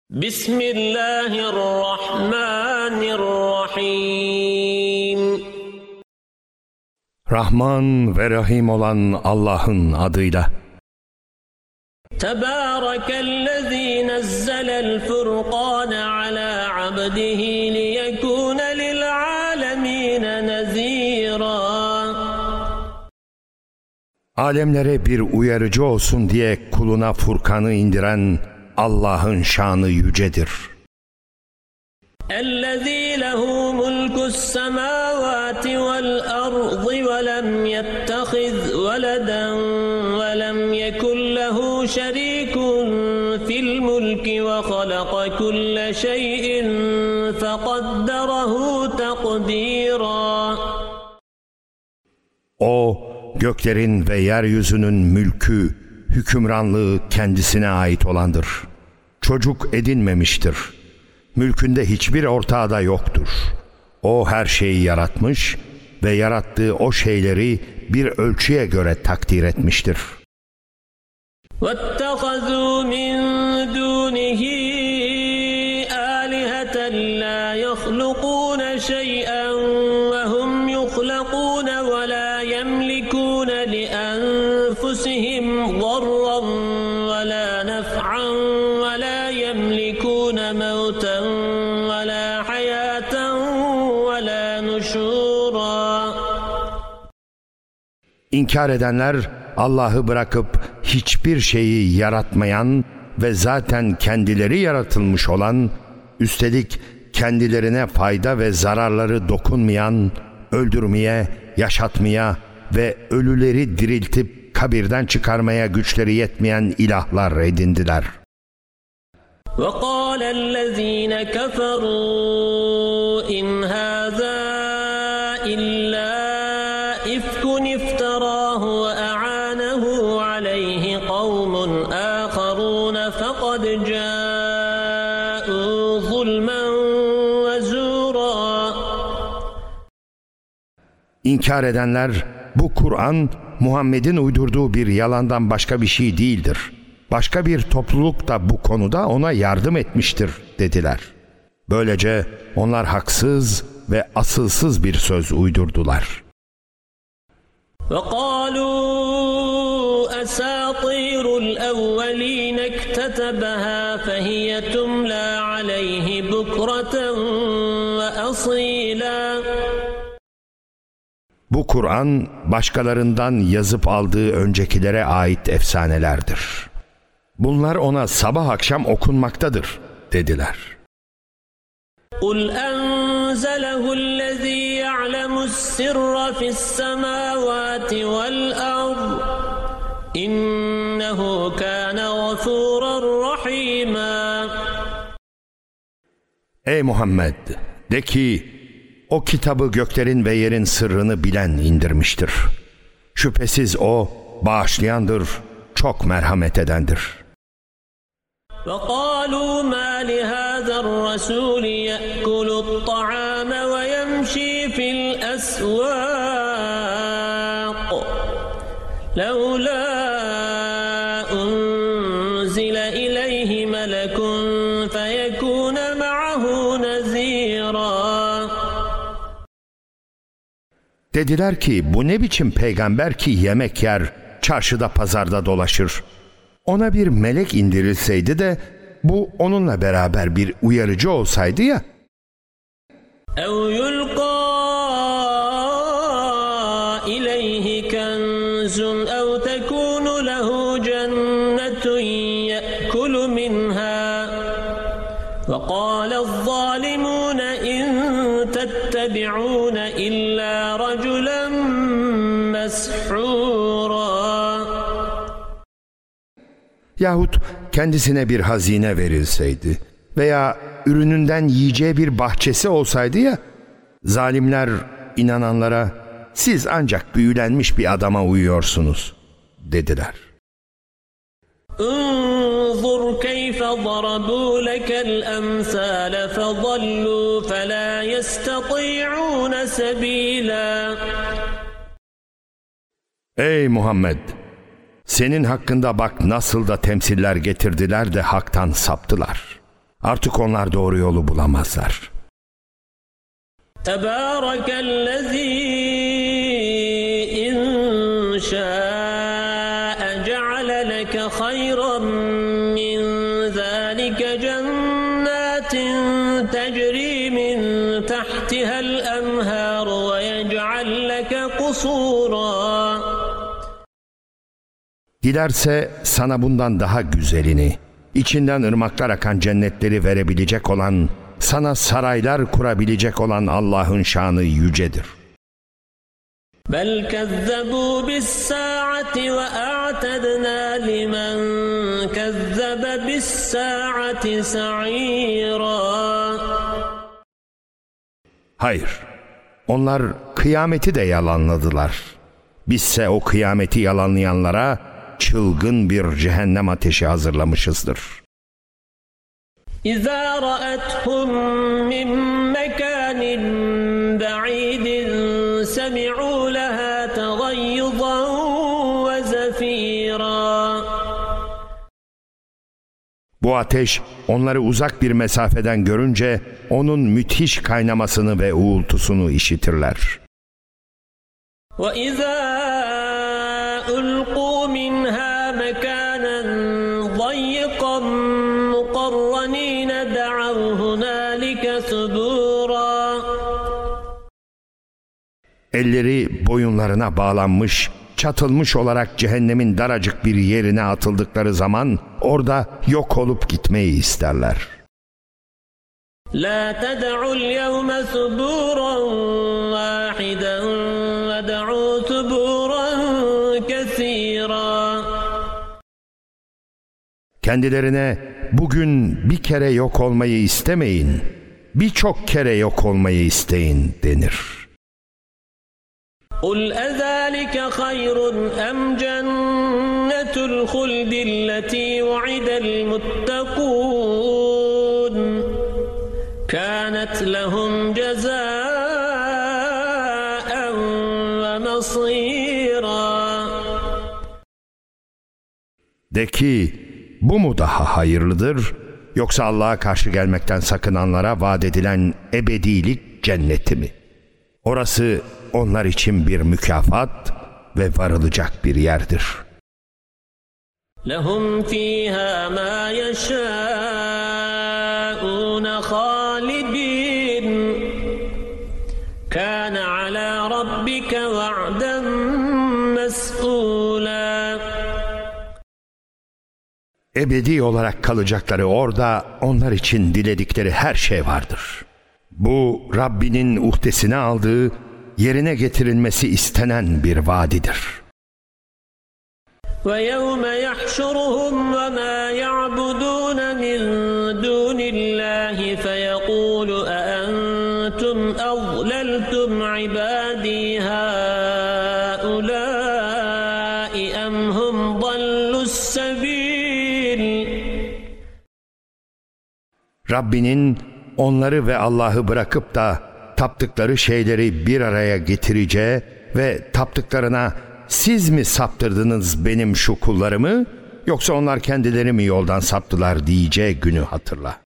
Bismillahirrahmanirrahim. Rahman ve Rahim olan Allah'ın adıyla. Tebârekellezî nezzelel furqâne alâ abdihi liyekûne lil'âlemîne nezîrâ. Alemlere bir uyarıcı olsun diye kuluna Furkan'ı indiren Allah'ın şanı yücedir. اَلَّذ۪ي لَهُ مُلْكُ السَّمَاوَاتِ وَالْأَرْضِ وَلَمْ يَتَّخِذْ وَلَدًا وَلَمْ يَكُنْ لَهُ شَرِيكٌ فِي الْمُلْكِ وَخَلَقَ كُلَّ شَيْءٍ فَقَدَّرَهُ تَقْدِيرًا. O, göklerin ve yeryüzünün mülkü, hükümranlığı kendisine ait olandır. Çocuk edinmemiştir. Mülkünde hiçbir ortağı da yoktur. O her şeyi yaratmış ve yarattığı o şeyleri bir ölçüye göre takdir etmiştir. وَاتَّخَذُوا مِنْ دُونِهِ آلِهَةً لَا يَخْلُقُونَ شَيْئًا وَهُمْ يُخْلَقُونَ وَلَا يَمْلِكُونَ لِأَنفُسِهِمْ ضَرًّا وَلَا نَفْعًا وَلَا يَمْلِكُونَ مَوْتًا وَلَا حَيَاةً وَلَا نُشُورًا. İnkar edenler Allah'ı bırakıp hiçbir şeyi yaratmayan ve zaten kendileri yaratılmış olan, üstelik kendilerine fayda ve zararları dokunmayan, öldürmeye, yaşatmaya ve ölüleri diriltip kabirden çıkarmaya güçleri yetmeyen ilahlar edindiler. وَقَالَ الَّذ۪ينَ كَفَرُوا اِنْ هَذَا إِلَّا إِفْكٌ افْتَرَاهُ وَأَعَانَهُ عَلَيْهِ قَوْمٌ آخَرُونَ فَقَدْ جَاءُوا ظُلْمًا وَزُورًا. İnkar edenler, bu Kur'an Muhammed'in uydurduğu bir yalandan başka bir şey değildir. Başka bir topluluk da bu konuda ona yardım etmiştir dediler. Böylece onlar haksız ve asılsız bir söz uydurdular. وَقَالُوا أَسَاطِيرُ الْأَوَّلِينَ اكْتَتَبَهَا فَهِيَ تُمْلَى عَلَيْهِ بُكْرَةً وَأَصِيلًا. Bu Kur'an başkalarından yazıp aldığı öncekilere ait efsanelerdir. Bunlar ona sabah akşam okunmaktadır dediler. قُلْ أَنْزَلَهُ الَّذ۪ي يَعْلَمُ السِّرَّ فِي السَّمَاوَاتِ وَالْأَرْضِ إِنَّهُ كَانَ غَفُورًا رَحِيمًا. Ey Muhammed! De ki, o kitabı göklerin ve yerin sırrını bilen indirmiştir. Şüphesiz o bağışlayandır, çok merhamet edendir. وَقَالُوا مَا لِهَذَا الرَّسُولِ يَأْكُلُ الطَّعَامَ وَيَمْشِي فِي الْأَسْوَاقِ لَوْلَا أُنْزِلَ إِلَيْهِ مَلَكٌ فَيَكُونَ مَعَهُ نَذِيرًا. Dediler ki, bu ne biçim peygamber ki yemek yer, çarşıda pazarda dolaşır. Ona bir melek indirilseydi de bu onunla beraber bir uyarıcı olsaydı ya. اَوْ يُلْقَى إِلَيْهِ كَنْزٌ اَوْ تَكُونُ لَهُ جَنَّةٌ يَأْكُلُ مِنْهَا وَقَالَ الظَّالِمُونَ اِنْ تَتَّبِعُونَ إِلَّا رَجُلًا مَسْحُورًا. Yahut kendisine bir hazine verilseydi veya ürününden yiyeceği bir bahçesi olsaydı ya, zalimler inananlara siz ancak büyülenmiş bir adama uyuyorsunuz dediler. انظُرْ كَيْفَ ضَرَبُوا لَكَ الْأَمْثَالَ فَضَلُّوا فَلَا يَسْتَطِيعُونَ سَبِيلًا. Ey Muhammed! Senin hakkında bak nasıl da temsiller getirdiler de haktan saptılar. Artık onlar doğru yolu bulamazlar. Tebârekellezî in şâ'e ce'ale leke hayran min zâlike cennâtin tecrî min tahtihel enhâr ve yec'al leke kusûrâ. Dilerse sana bundan daha güzelini, içinden ırmaklar akan cennetleri verebilecek olan, sana saraylar kurabilecek olan Allah'ın şanı yücedir. Bel kezzebû bis-sâ'ati ve a'tednâ limen kezzebe bis-sâ'ati sa'îrâ. Hayır, onlar kıyameti de yalanladılar. Bizse o kıyameti yalanlayanlara çılgın bir cehennem ateşi hazırlamışızdır. İzâ ra'ethum min mekânin ba'îdin semi'û lehâ tegayyuzan ve zefîrâ. Bu ateş onları uzak bir mesafeden görünce onun müthiş kaynamasını ve uğultusunu işitirler. وَإِذَا أُلْقُوا مِنْهَا مَكَانًا ضَيِّقًا مُقَرَّنِينَ دَعَوْا هُنَالِكَ ثُبُورًا. Elleri boyunlarına bağlanmış, çatılmış olarak cehennemin daracık bir yerine atıldıkları zaman orada yok olup gitmeyi isterler. لَا تَدْعُوا الْيَوْمَ ثُبُورًا وَاحِدًا وَدَعُوا ثُبُورًا كَثِيرًا. Kendilerine bugün bir kere yok olmayı istemeyin, birçok kere yok olmayı isteyin denir. قُلْ أَذَٰلِكَ خَيْرٌ أَمْ جَنَّةُ الْخُلْدِ الَّتِي وُعِدَ الْمُتَّقُونَ كَانَتْ لَهُمْ جَزَاءً وَمَصِيرًا. De ki, bu mu daha hayırlıdır, yoksa Allah'a karşı gelmekten sakınanlara vaat edilen ebedilik cenneti mi? Orası onlar için bir mükafat ve varılacak bir yerdir. لَهُمْ فِيهَا مَا يَشَاءُونَ خَالِدِينَ كَانَ عَلَى رَبِّكَ وَعْدًا مَسْئُولًا. Ebedi olarak kalacakları orada onlar için diledikleri her şey vardır. Bu Rabbinin uhdesine aldığı, yerine getirilmesi istenen bir vaadidir. وَيَوْمَ يَحْشُرُهُمْ وَمَا يَعْبُدُونَ مِنْ دُونِ اللّٰهِ فَيَقُولُ أَأَنْتُمْ أَضْلَلْتُمْ عِبَادِي هَؤُلَاءِ أَمْ هُمْ ضَلُّوا السَّبِيلِ. Rabbinin onları ve Allah'ı bırakıp da taptıkları şeyleri bir araya getireceği ve taptıklarına siz mi saptırdınız benim şu kullarımı, yoksa onlar kendileri mi yoldan saptılar diyeceği günü hatırla.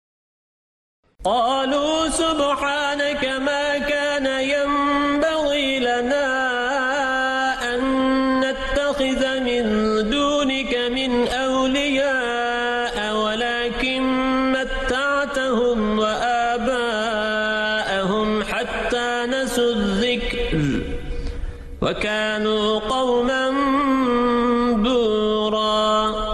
قَالُوا سُبْحَانَكَ مَا كَانَ يَنبَغِي لَنَا أَن نَّتَّخِذَ مِن دُونِكَ مِنْ أَوْلِيَاءَ وَلَكِن مَّتَّعْتَهُمْ وَآبَاءَهُمْ حَتَّى نَسُوا الذِّكْرَ وَكَانُوا قَوْمًا بُورًا.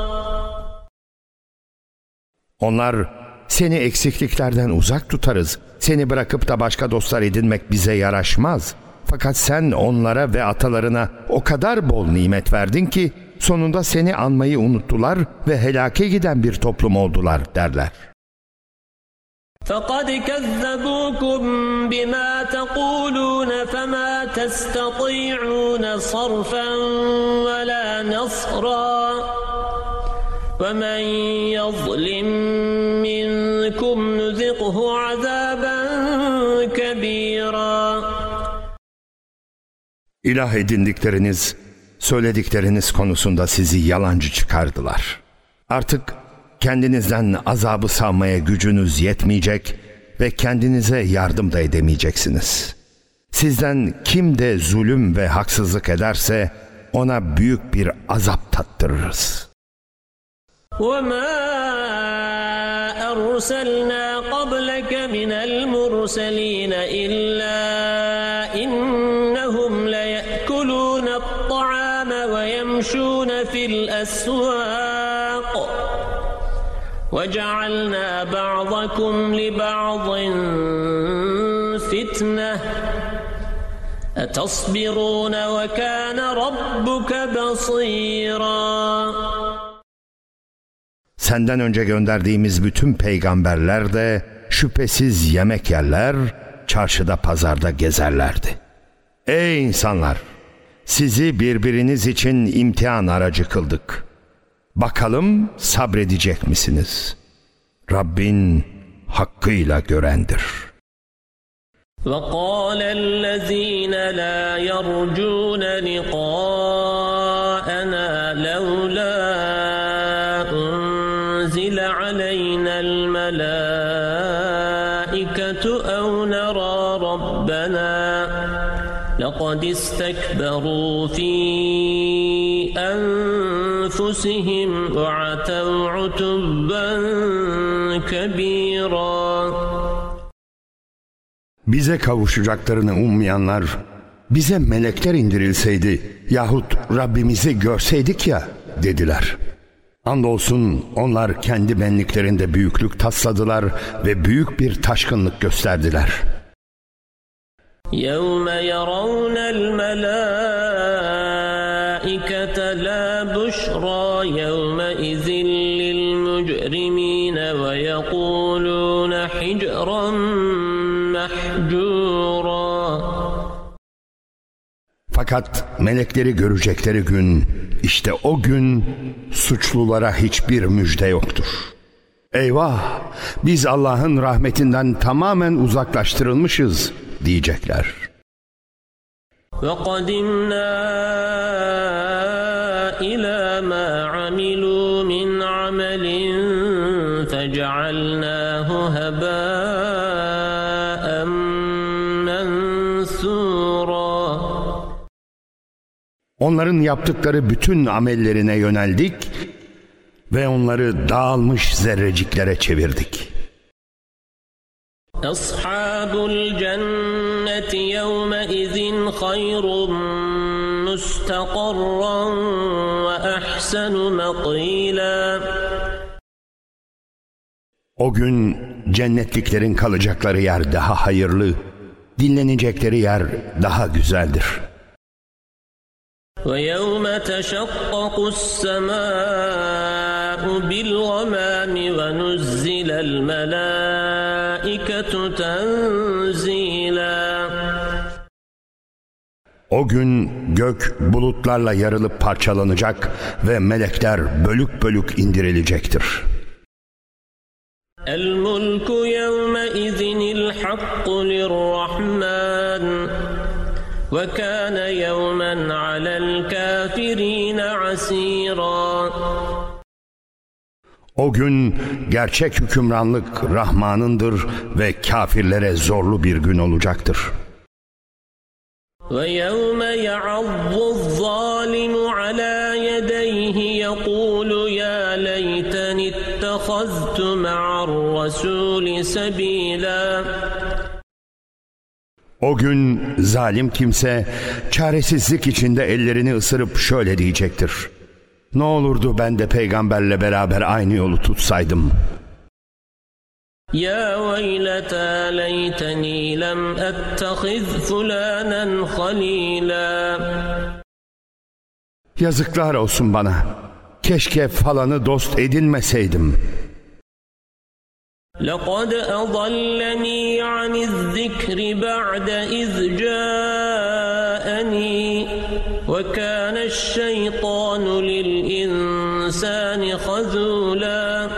Onlar, seni eksikliklerden uzak tutarız, seni bırakıp da başka dostlar edinmek bize yaraşmaz. Fakat sen onlara ve atalarına o kadar bol nimet verdin ki sonunda seni anmayı unuttular ve helake giden bir toplum oldular derler. فَقَدْ كَذَّبُوكُمْ بِمَا تَقُولُونَ فَمَا تَسْتَطِيعُونَ صَرْفًا وَلَا نَصْرًا وَمَنْ يَظْلِمْ مِنْكُمْ نُذِقْهُ عَذَابًا كَبِيرًا. İlah edindikleriniz, söyledikleriniz konusunda sizi yalancı çıkardılar. Artık kendinizden azabı savmaya gücünüz yetmeyecek ve kendinize yardım da edemeyeceksiniz. Sizden kim de zulüm ve haksızlık ederse ona büyük bir azap tattırırız. وَمَا أَرْسَلْنَا قَبْلَكَ مِنَ الْمُرْسَلِينَ إِلَّا إِنَّهُمْ لَيَأْكُلُونَ الطَّعَامَ وَيَمْشُونَ فِي الْأَسْوَاقِ وَجَعَلْنَا بَعْضَكُمْ لِبَعْضٍ فِتْنَةً أَتَصْبِرُونَ وَكَانَ رَبُّكَ بَصِيرًا. Senden önce gönderdiğimiz bütün peygamberler de şüphesiz yemek yerler, çarşıda pazarda gezerlerdi. Ey insanlar! Sizi birbiriniz için imtihan aracı kıldık. Bakalım sabredecek misiniz? Rabbin hakkıyla görendir. وَقَالَ الَّذ۪ينَ لَا يَرْجُونَ لِقَاءَنَا لَوْلَا أُنْزِلَ عَلَيْنَا الْمَلَائِكَةُ أَوْ نَرَى رَبَّنَا لَقَدِ اسْتَكْبَرُوا فِي أَنفُسِهِمْ وَعَتَوْا عُتُبًّا كَبِيرًا. Bize kavuşacaklarını ummayanlar, bize melekler indirilseydi yahut Rabbimizi görseydik ya dediler. Andolsun onlar kendi benliklerinde büyüklük tasladılar ve büyük bir taşkınlık gösterdiler. يَوْمَ يَرَوْنَ الْمَلَائِكَةَ لَا بُشْرَى يَوْمَئِذٍ لِلْمُجْرِمِينَ وَيَقُولُونَ حِجْرًا مَحْجُورًا. Fakat melekleri görecekleri gün, işte o gün suçlulara hiçbir müjde yoktur. Eyvah! Biz Allah'ın rahmetinden tamamen uzaklaştırılmışız diyecekler. وَقَدِمْنَا إِلَى مَا عَمِلُوا مِنْ عَمَلٍ فَجَعَلْنَاهُ هَبَاءً مَنْثُورًا. Onların yaptıkları bütün amellerine yöneldik ve onları dağılmış zerreciklere çevirdik. أَصْحَابُ الْجَنَّةِ يَوْمَئِذٍ خَيْرٌ مُسْتَقَرًّا وَأَحْسَنُ مَقِيلًا. O gün cennetliklerin kalacakları yer daha hayırlı, dinlenecekleri yer daha güzeldir. وَيَوْمَ تَشَقَّقُ السَّمَاءُ بِالْغَمَامِ وَنُزِّلَ الْمَلَائِكَةُ تَنْزِيلًا. O gün gök bulutlarla yarılıp parçalanacak ve melekler bölük bölük indirilecektir. الْمُلْكُ يَوْمَئِذٍ الْحَقُّ لِلرَّحْمَنِ وَكَانَ يَوْمًا عَلَى الْكَافِرِينَ عَسِيرًا. O gün gerçek hükümranlık Rahman'ındır ve kafirlere zorlu bir gün olacaktır. وَيَوْمَ يَعَضُّ الظَّالِمُ عَلَى يَدَيْهِ يَقُولُ يَا لَيْتَنِي اتَّخَذْتُ مَعَ الرَّسُولِ سَبِيلًا. O gün zalim kimse çaresizlik içinde ellerini ısırıp şöyle diyecektir: ne olurdu ben de peygamberle beraber aynı yolu tutsaydım. Ya veyleta leyteni lem ettehiz fulanen halila. Yazıklar olsun bana. Keşke falanı dost edinmeseydim. لَقَدْ أَضَلَّنِي عَنِ الذِّكْرِ بَعْدَ إِذْ جَاءَنِي وَكَانَ الشَّيْطَانُ لِلْإِنْسَانِ خَذُولًا.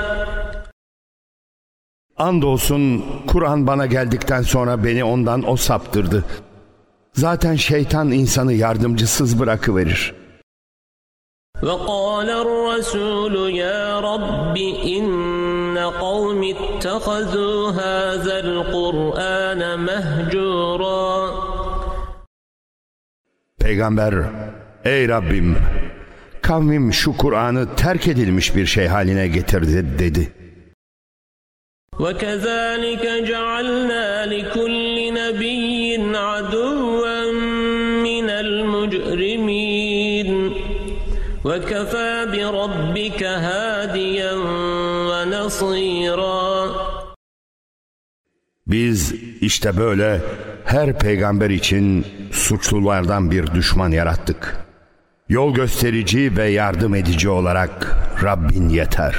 Andolsun Kur'an bana geldikten sonra beni ondan o saptırdı. Zaten şeytan insanı yardımcısız bırakıverir. وقال الرسول يا رب إن قوم اتخذوا هذا القرآن مهجورا. Peygamber, ey Rabbim, kavmim şu Kur'an'ı terk edilmiş bir şey haline getirdi dedi. وَكَذَٰلِكَ جَعَلْنَا لِكُلِّ نَبِيٍّ عَدُوًّا مِنَ الْمُجْرِمِينَ وَكَفَى بِرَبِّكَ هَادِيًا وَنَصِيرًا. Biz işte böyle her peygamber için suçlulardan bir düşman yarattık. Yol gösterici ve yardım edici olarak Rabbin yeter.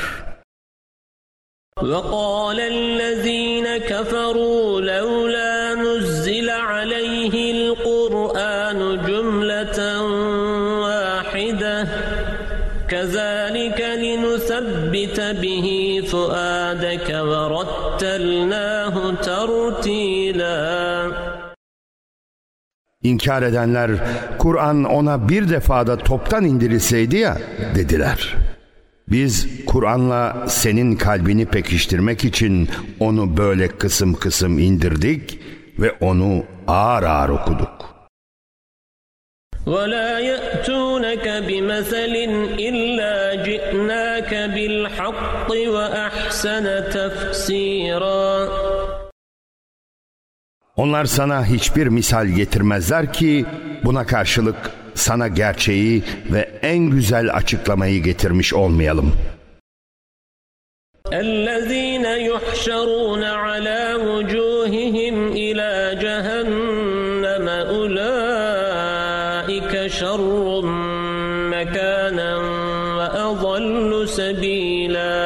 وَقَالَ الَّذ۪ينَ كَفَرُوا لَوْلَا نُزِّلَ عَلَيْهِ الْقُرْآنُ جُمْلَةً وَاحِدَةً كَذَٰلِكَ لِنُثَبِّتَ بِهِ فُؤَادَكَ وَرَتَّلْنَاهُ تَرْتِيلًا. İnkar edenler, Kur'an ona bir defada toptan indirilseydi ya dediler. Biz Kur'an'la senin kalbini pekiştirmek için onu böyle kısım kısım indirdik ve onu ağır ağır okuduk. وَلَا يَأْتُونَكَ بِمَثَلٍ إِلَّا جِئْنَاكَ بِالْحَقِّ وَأَحْسَنَ تَفْسِيرًا. Onlar sana hiçbir misal getirmezler ki buna karşılık sana gerçeği ve en güzel açıklamayı getirmiş olmayalım. اَلَّذ۪ينَ يُحْشَرُونَ عَلَى وُجُوهِهِمْ إِلَى جَهَنَّمَ أُولَٰئِكَ شَرٌّ مَكَانًا وَأَضَلُّ سَب۪يلًا.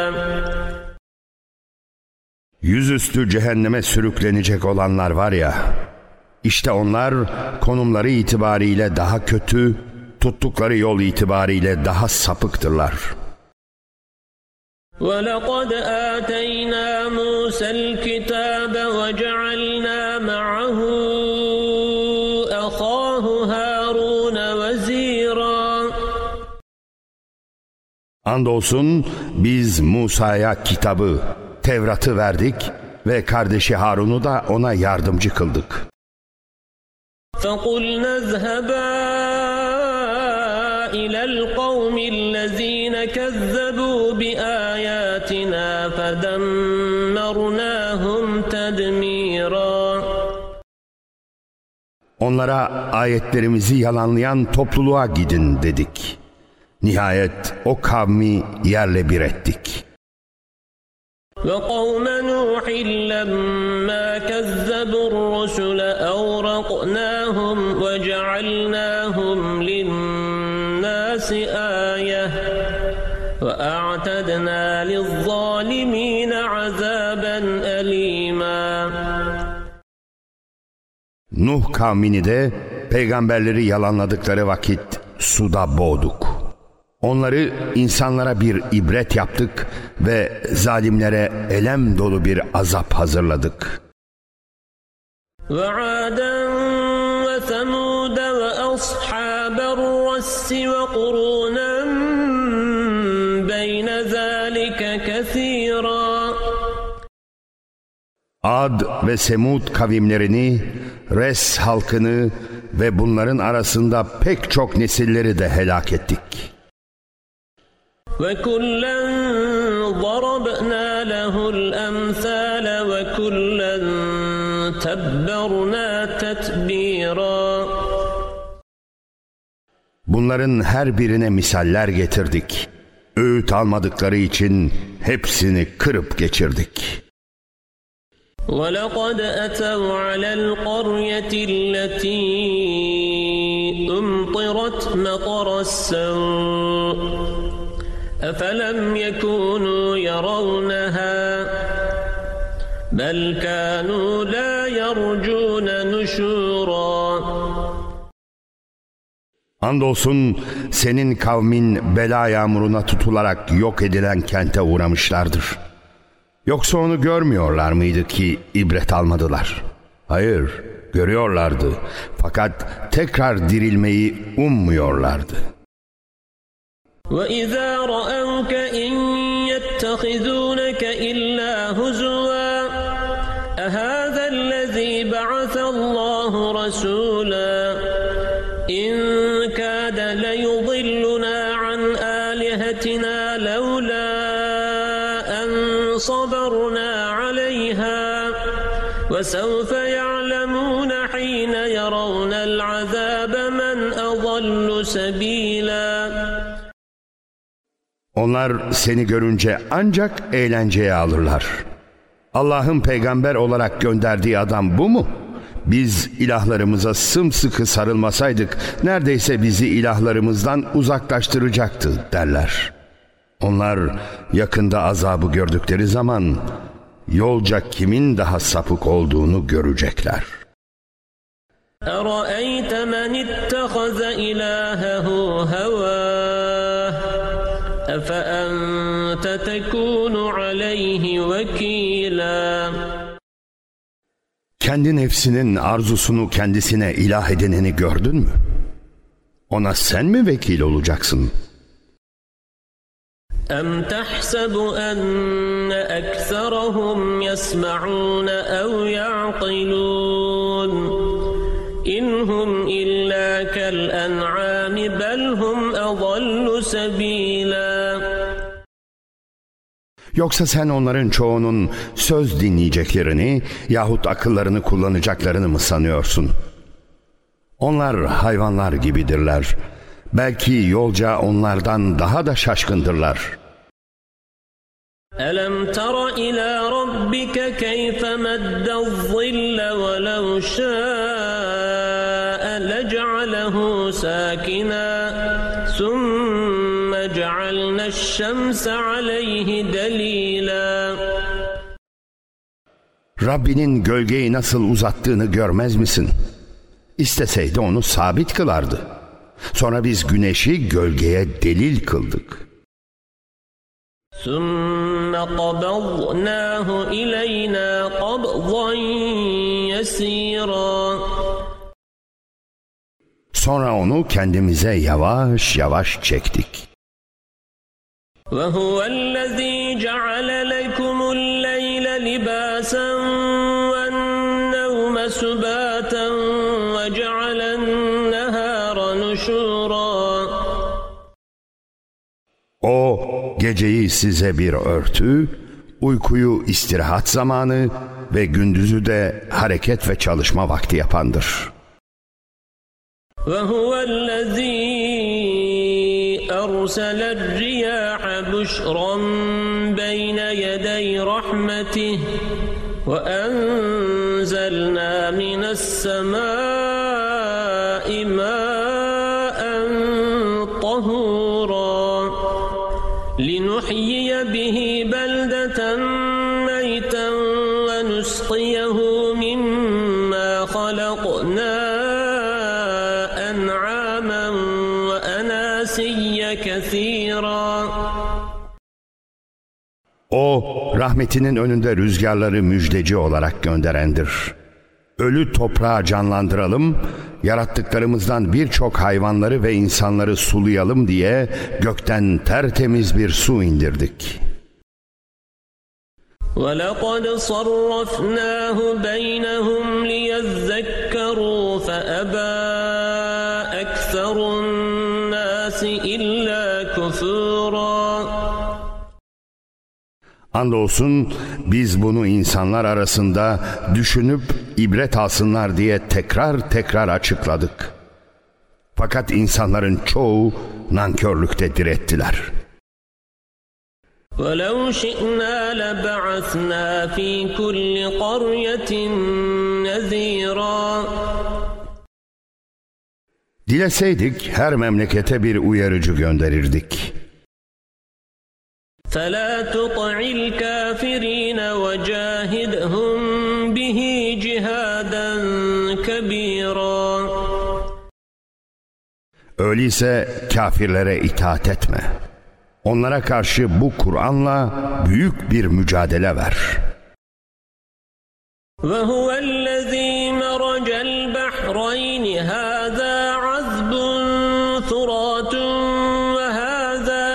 Yüzüstü cehenneme sürüklenecek olanlar var ya, işte onlar konumları itibariyle daha kötü, tuttukları yol itibariyle daha sapıktırlar. وَلَقَدْ آتَيْنَا مُوسَى الْكِتَابَ وَجَعَلْنَا مَعَهُ أَخَاهُ هَارُونَ وَزِيرًا. Andolsun biz Musa'ya kitabı, Tevrat'ı verdik ve kardeşi Harun'u da ona yardımcı kıldık. فَقُلْنَا اذْهَبَا إِلَى الْقَوْمِ الَّذ۪ينَ كَذَّبُوا بِآيَاتِنَا فَدَمَّرْنَاهُمْ تَدْمِيرًا. Onlara ayetlerimizi yalanlayan topluluğa gidin dedik. Nihayet o kavmi yerle bir ettik. وَقَوْمَ نُوحٍ لَمَّا كَذَّبُوا الرُّسُلَ أَوْرَقْنَاهُمْ وَجَعَلْنَاهُمْ لِلنَّاسِ آيَةً وَأَعْتَدْنَا لِلظَّالِمِينَ عَذَابًا أَلِيمًا. Nuh kavmini de peygamberleri yalanladıkları vakit suda boğduk. Onları insanlara bir ibret yaptık ve zalimlere elem dolu bir azap hazırladık. وَعَادًا وَثَمُودَ وَأَصْحَابَ الرَّسِّ وَقُرُونًا بَيْنَ ذَٰلِكَ كَثِيرًا. Ad ve Semud kavimlerini, Res halkını ve bunların arasında pek çok nesilleri de helak ettik. وَكُلًّا ضَرَبْنَا لَهُ الْأَمْثَالَ وَكُلًّا تَبَّرْنَا تَتْبِيرًا. Bunların her birine misaller getirdik. Öğüt almadıkları için hepsini kırıp geçirdik. وَلَقَدْ أَتَوْا عَلَى الْقَرْيَةِ الَّتِي أُمْطِرَتْ مَطَرَ السَّوْءِ أَفَلَمْ يَكُونُوا يَرَوْنَهَا بَلْ كَانُوا لَا يَرْجُونَ نُشُورًا. Andolsun senin kavmin bela yağmuruna tutularak yok edilen kente uğramışlardır. Yoksa onu görmüyorlar mıydı ki ibret almadılar? Hayır, görüyorlardı. Fakat tekrar dirilmeyi ummuyorlardı. وَإِذَا رَأَوْكَ إِنْ يَتَّخِذُونَكَ إِلَّا هُزُوًا أَهَذَا الَّذِي بَعَثَ اللَّهُ رَسُولًا إِنْ كَادَ لَيُضِلُّنَا عَنْ آلِهَتِنَا لَوْلَا أَنْ صَبَرْنَا عَلَيْهَا وَسَوْفَ يَعْلَمُونَ حِينَ يَرَوْنَ الْعَذَابَ مَنْ أَضَلُّ سَبِيلًا. Onlar seni görünce ancak eğlenceye alırlar. Allah'ın peygamber olarak gönderdiği adam bu mu? Biz ilahlarımıza sımsıkı sarılmasaydık neredeyse bizi ilahlarımızdan uzaklaştıracaktı derler. Onlar yakında azabı gördükleri zaman yolca kimin daha sapık olduğunu görecekler. أَرَأَيْتَ مَنِ اتَّخَذَ إِلَٰهَهُ هَوَاهُ أَفَأَنْتَ تَكُونُ عَلَيْهِ وَكِيلًا. Kendi nefsinin arzusunu kendisine ilah edineni gördün mü? Ona sen mi vekil olacaksın? أَمْ تَحْسَبُ أَنَّ أَكْثَرَهُمْ يَسْمَعُونَ أَوْ يَعْقِلُونَ إِنْ هُمْ إِلَّا كَالْأَنْعَامِ بَلْ هُمْ أَضَلُّ سَبِيلًا. Yoksa sen onların çoğunun söz dinleyeceklerini yahut akıllarını kullanacaklarını mı sanıyorsun? Onlar hayvanlar gibidirler. Belki yolca onlardan daha da şaşkındırlar. أَلَمْ تَرَ إِلَى رَبِّكَ كَيْفَ مَدَّ الظِّلَّ وَلَوْ شَاءَ لَجَعَلَهُ سَاكِنًا ثُمَّ جَعَلْنَا الشَّمْسَ عَلَيْهِ دَلِيلًا. Rabbinin gölgeyi nasıl uzattığını görmez misin? İsteseydi onu sabit kılardı. Sonra biz güneşi gölgeye delil kıldık. ثُمَّ قَبَضْنَاهُ إِلَيْنَا قَبْضًا يَسِيرًا. Sonra onu kendimize yavaş yavaş çektik. وَهُوَ الَّذِي جَعَلَ لَكُمُ اللَّيْلَ لِبَاسًا وَالنَّوْمَ سُبَاتًا وَجَعَلَ النَّهَارَ نُشُورًا. O geceyi size bir örtü, uykuyu istirahat zamanı ve gündüzü de hareket ve çalışma vakti yapandır. وَهُوَ الَّذِي أَرْسَلَ الرِّيَاحَ بُشْرًا بَيْنَ يَدَيْ رَحْمَتِهِ وَأَنزَلْنَا مِنَ السَّمَاءِ مَاءً طَهُورًا لِنُحْيِيَ بِهِ بَلْدَةً مَيْتًا وَنُسْقِيَهُ مِمَّا خَلَقْنَا أَنْعَامًا وَأَنَاسِيَّ كَثِيرًا. O rahmetinin önünde rüzgarları müjdeci olarak gönderendir. Ölü toprağı canlandıralım, yarattıklarımızdan birçok hayvanları ve insanları sulayalım diye gökten tertemiz bir su indirdik. وَلَقَدْ صَرَّفْنَاهُ بَيْنَهُمْ لِيَذَّكَّرُوا فَأَبَى أَكْثَرُ النَّاسِ إِلَّا كُفُورًا. Andolsun biz bunu insanlar arasında düşünüp ibret alsınlar diye tekrar tekrar açıkladık. Fakat insanların çoğu nankörlükte direttiler. وَلَوْ شِئْنَا لَبَعَثْنَا فِي كُلِّ قَرْيَةٍ نَذِيرًا. Dileseydik her memlekete bir uyarıcı gönderirdik. فَلَا تُطِعِ الْكَافِرِينَ وَجَاهِدْهُمْ بِهِ جِهَادًا كَبِيرًا. Öyleyse kafirlere itaat etme. Onlara karşı bu Kur'an'la büyük bir mücadele ver. وَهُوَ الَّذِي مَرَجَ الْبَحْرَيْنِ هَذَا عَذْبٌ فُرَاتٌ وَهَذَا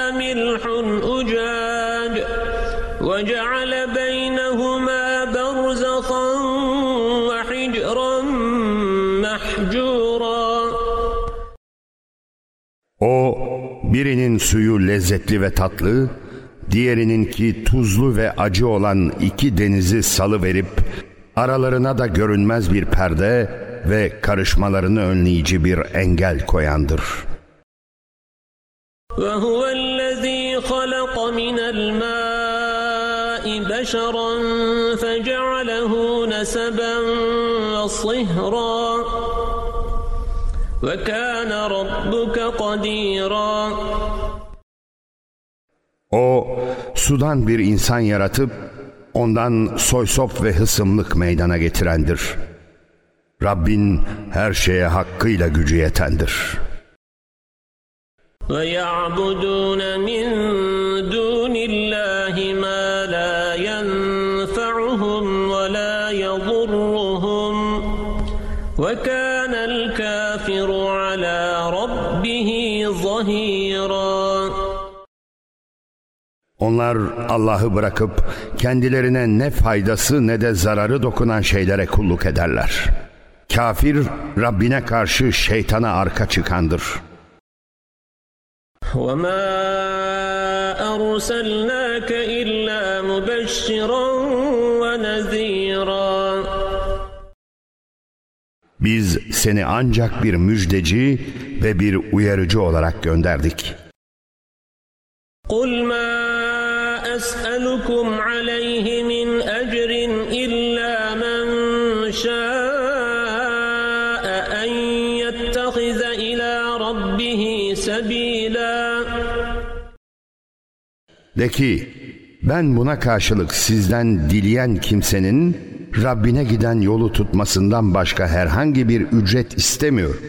Birinin suyu lezzetli ve tatlı, diğerininki tuzlu ve acı olan iki denizi salıverip aralarına da görünmez bir perde ve karışmalarını önleyici bir engel koyandır. وَهُوَ الَّذ۪ي خَلَقَ مِنَ الْمَاءِ بَشَرًا فَجَعَلَهُ نَسَبًا وَصِهْرًا وَكَانَ رَبُّكَ قَدِيرًا. O, sudan bir insan yaratıp ondan soysop ve hısımlık meydana getirendir. Rabbin her şeye hakkıyla gücü yetendir. وَيَعْبُدُونَ مِنْ دُونِ اللّٰهِ مَا لَا يَنْفَعُهُمْ وَلَا يَضُرُّهُمْ وَكَانَ الْكَافِرُ عَلَى رَبِّهِ ظَهِيرًا. Onlar Allah'ı bırakıp kendilerine ne faydası ne de zararı dokunan şeylere kulluk ederler. Kafir, Rabbine karşı şeytana arka çıkandır. وَمَا أَرْسَلْنَاكَ إِلَّا مُبَشِّرًا وَنَذِيرًا. Biz seni ancak bir müjdeci ve bir uyarıcı olarak gönderdik. قُلْ مَا أَسْأَلُكُمْ عَلَيْهِ مِنْ أَجْرٍ إِلَّا مَنْ شَاءَ أَنْ يَتَّخِذَ إِلَى رَبِّهِ سَبِيلًا. De ki, ben buna karşılık sizden dileyen kimsenin Rabbine giden yolu tutmasından başka herhangi bir ücret istemiyorum.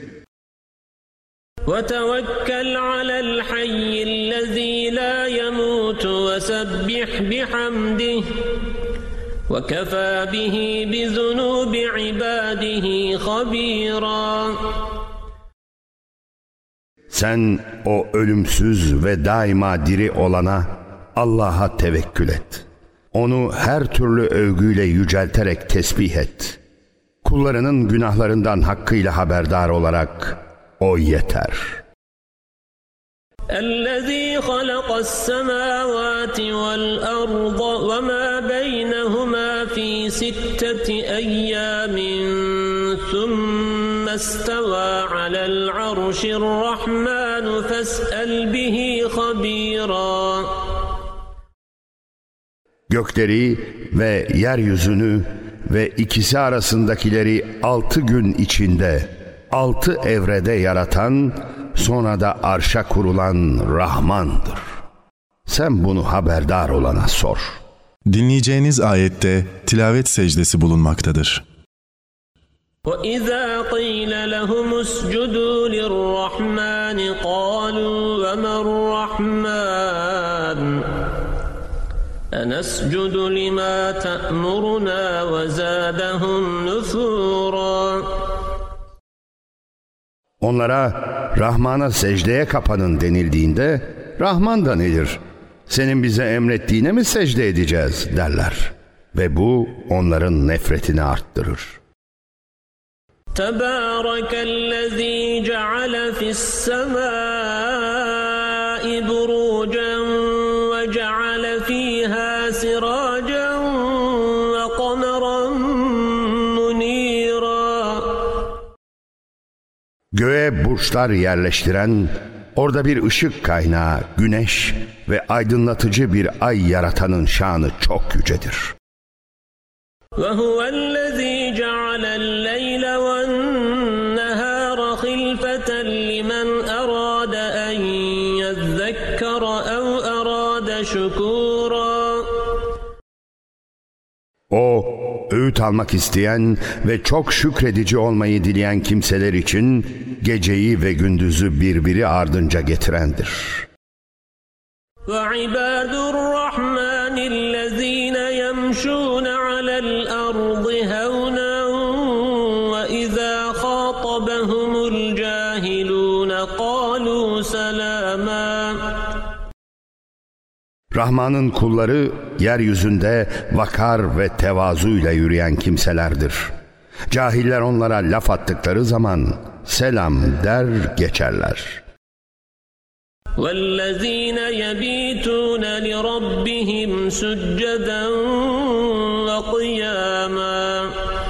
وَتَوَكَّلْ عَلَى الْحَيِّ الَّذ۪ي لَا يَمُوتُ وَسَبِّحْ بِحَمْدِهِ وَكَفَى بِهِ بِذُنُوبِ عِبَادِهِ خَب۪يرًا. Sen o ölümsüz ve daima diri olana, Allah'a tevekkül et. Onu her türlü övgüyle yücelterek tesbih et. Kullarının günahlarından hakkıyla haberdar olarak o yeter. الَّذ۪ي خَلَقَ السَّمَاوَاتِ وَالْأَرْضَ وَمَا بَيْنَهُمَا ف۪ي سِتَّةِ أَيَّامٍ ثُمَّ اسْتَوَى عَلَى الْعَرْشِ الرَّحْمَنُ فَاسْأَلْ بِهِ خَب۪يرًا. Gökleri ve yeryüzünü ve ikisi arasındakileri 6 gün içinde, 6 evrede yaratan, sonra da arşa kurulan Rahman'dır. Sen bunu haberdar olana sor. Dinleyeceğiniz ayette tilavet secdesi bulunmaktadır. وَإِذَا قِيلَ لَهُمُ اسْجُدُوا لِلرَّحْمَنِ قَالُوا وَمَا الرَّحْمَنُ أَنَسْجُدُ لِمَا تَأْمُرُنَا وَزَادَهُمْ نُفُورًا. Onlara Rahman'a secdeye kapanın denildiğinde, Rahman da nedir? Senin bize emrettiğine mi secde edeceğiz derler. Ve bu onların nefretini arttırır. Tebârekellezî ceale fis-semâi burûcen ve ceale fîhâ sirâcen ve kameran munîrâ. Göğe burçlar yerleştiren, orada bir ışık kaynağı, güneş ve aydınlatıcı bir ay yaratanın şanı çok yücedir. وَهُوَ الَّذ۪ي جَعَلَ اللَّيْلَ وَالنَّهَارَ خِلْفَةً لِمَنْ أَرَادَ أَنْ يَذَّكَّرَ أَوْ أَرَادَ شُكُورًا. O, öğüt almak isteyen ve çok şükredici olmayı dileyen kimseler için geceyi ve gündüzü birbiri ardınca getirendir. وَعِبَادُ الرَّحْمَنِ الَّذ۪ينَ يَمْشُونَ عَلَى الْأَرْضِ هَوْنًا وَإِذَا خَاطَبَهُمُ الْجَاهِلُونَ قَالُوا سَلَامًا. Rahman'ın kulları yeryüzünde vakar ve tevazuyla yürüyen kimselerdir. Cahiller onlara laf attıkları zaman selam der geçerler. وَالَّذ۪ينَ يَب۪يتُونَ لِرَبِّهِمْ سُجَّدًا وَقِيَامًا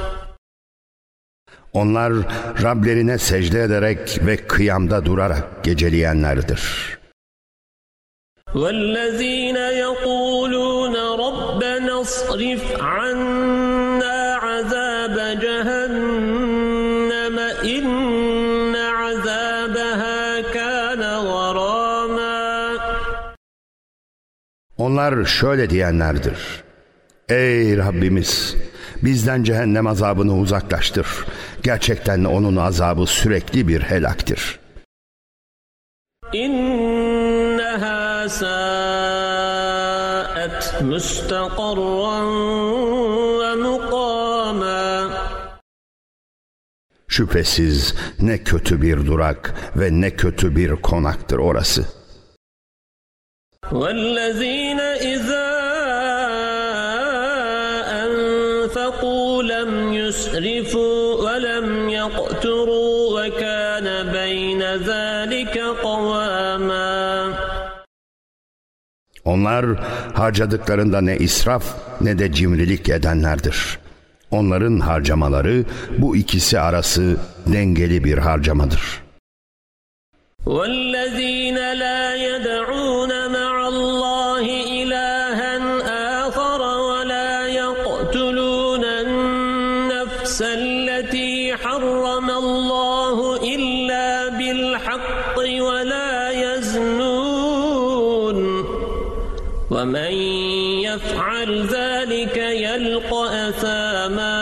Onlar Rablerine secde ederek ve kıyamda durarak geceleyenlerdir. وَالَّذ۪ينَ يَقُولُونَ رَبَّنَا اصْرِفْ عَنَّا عَذَابَ جَهَنَّمَ اِنَّ عَذَابَهَا كَانَ غَرَامًا Onlar şöyle diyenlerdir: Ey Rabbimiz! Bizden cehennem azabını uzaklaştır. Gerçekten onun azabı sürekli bir helaktir. İnneha sa'at müstakarran ve mukama. Şüphesiz ne kötü bir durak ve ne kötü bir konaktır orası. وَالَّذ۪ينَ اِذَا أَنفَقُوا لَمْ يُسْرِفُوا وَلَمْ يَقْتُرُوا وَكَانَ بَيْنَ ذَٰلِكَ قَوَامًا Onlar harcadıklarında ne israf ne de cimrilik edenlerdir. Onların harcamaları bu ikisi arası dengeli bir harcamadır. وَالَّذ۪ينَ لَا يَدْعُونَ مَعَ اللّٰهِ إِلَٰهًا آخَرَ وَلَا يَقْتُلُونَ النَّفْسَ الَّتِي حَرَّمَ اللّٰهُ إِلَّا بِالْحَقِّ وَلَا يَزْنُونَ وَمَنْ يَفْعَلْ ذَٰلِكَ يَلْقَ أَثَامًا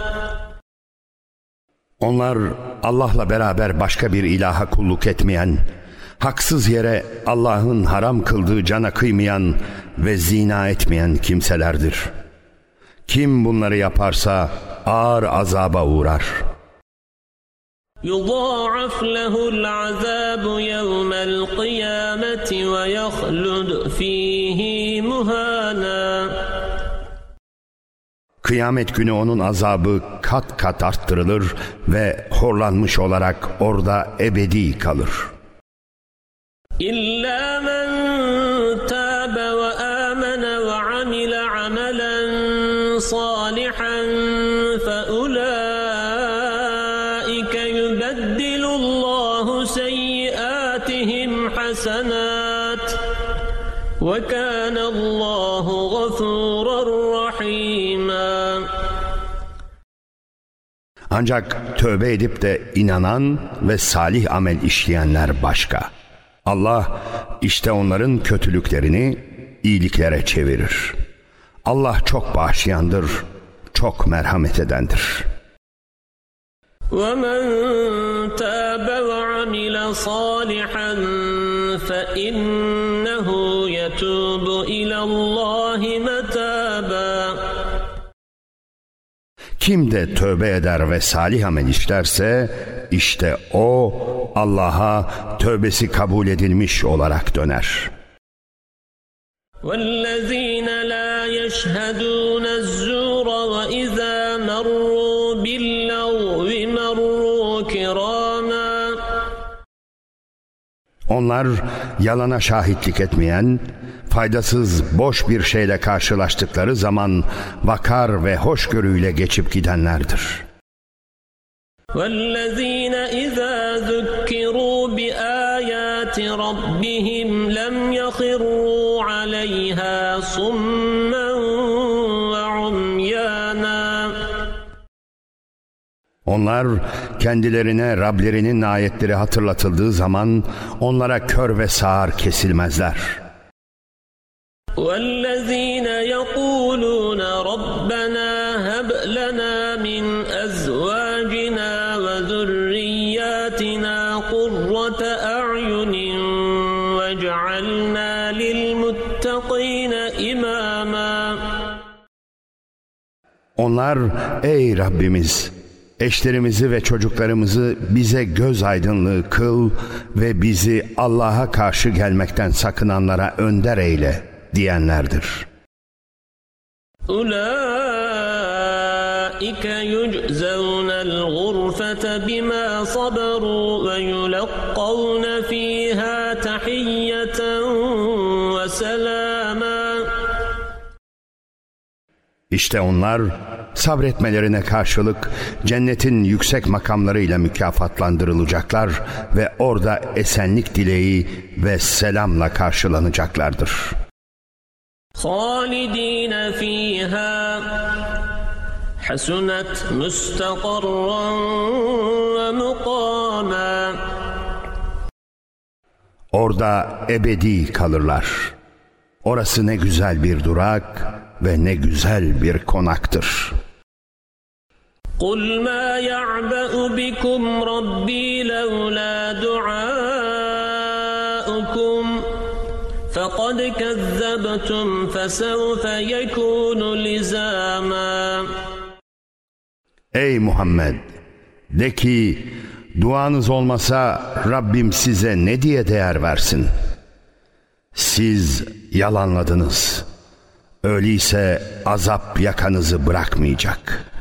Onlar Allah'la beraber başka bir ilaha kulluk etmeyen, haksız yere Allah'ın haram kıldığı cana kıymayan ve zina etmeyen kimselerdir. Kim bunları yaparsa ağır azaba uğrar. يُضَاعَفْ لَهُ الْعَذَابُ يَوْمَ الْقِيَامَةِ وَيَخْلُدْ ف۪يهِ مُهَانًا Kıyamet günü onun azabı kat kat arttırılır ve horlanmış olarak orada ebedi kalır. إِلَّا مَنْ تَابَ وَآمَنَ وَعَمِلَ عَمَلًا صَالِحًا فَأُولَٰئِكَ يُبَدِّلُ اللّٰهُ سَيِّئَاتِهِمْ حَسَنَاتٍ وَكَانَ اللّٰهُ غَفُورًا رَحِيمًا Ancak tövbe edip de inanan ve salih amel işleyenler başka. Allah işte onların kötülüklerini iyiliklere çevirir. Allah çok bağışlayandır, çok merhamet edendir. وَمَنْ تَابَ وَعَمِلَ صَالِحًا فَإِنَّهُ يَتُوبُ إِلَى اللّٰهِ مَتَابًا Kim de tövbe eder ve salih amel işlerse işte o Allah'a tövbesi kabul edilmiş olarak döner. وَالَّذ۪ينَ لَا يَشْهَدُونَ الزُّورَ وَإِذَا مَرُّوا بِاللَّغْوِ مَرُّوا كِرَامًا Onlar yalana şahitlik etmeyen, faydasız boş bir şeyle karşılaştıkları zaman vakar ve hoşgörüyle geçip gidenlerdir. وَالَّذ۪ينَ إِذَا ذُكِّرُوا بِآيَاتِ رَبِّهِمْ لَمْ يَخِرُّوا عَلَيْهَا صُمًّا وَعُمْيَانًا Onlar kendilerine Rablerinin ayetleri hatırlatıldığı zaman onlara kör ve sağır kesilmezler. وَالَّذ۪ينَ يَقُولُونَ رَبَّنَا هَبْ لَنَا مِنْ أَزْوَاجِنَا وَذُرِّيَّاتِنَا قُرَّةَ أَعْيُنٍ وَاجْعَلْنَا لِلْمُتَّقِينَ إِمَامًا Onlar ey Rabbimiz, eşlerimizi ve çocuklarımızı bize göz aydınlığı kıl ve bizi Allah'a karşı gelmekten sakınanlara önder eyle diyenlerdir. أُولَٰئِكَ يُجْزَوْنَ الْغُرْفَةَ بِمَا صَبَرُوا وَيُلَقَّوْنَ فِيهَا تَحِيَّةً İşte onlar sabretmelerine karşılık cennetin yüksek makamlarıyla mükafatlandırılacaklar ve orada esenlik dileği ve selamla karşılanacaklardır. خالدين فيها حسنت مستقرا ومقاما. Orada ebedi kalırlar. Orası ne güzel bir durak ve ne güzel bir konaktır. قُلْ مَا يَعْبَأُ بِكُمْ رَبِّي لَوْلَا دُعَاؤُكُمْ فَقَدْ كَذَّبْتُمْ فَسَوْفَ يَكُونُ لِزَامًا. Ey Muhammed! De ki, duanız olmasa Rabbim size ne diye değer versin? Siz yalanladınız. Öyleyse azap yakanızı bırakmayacak.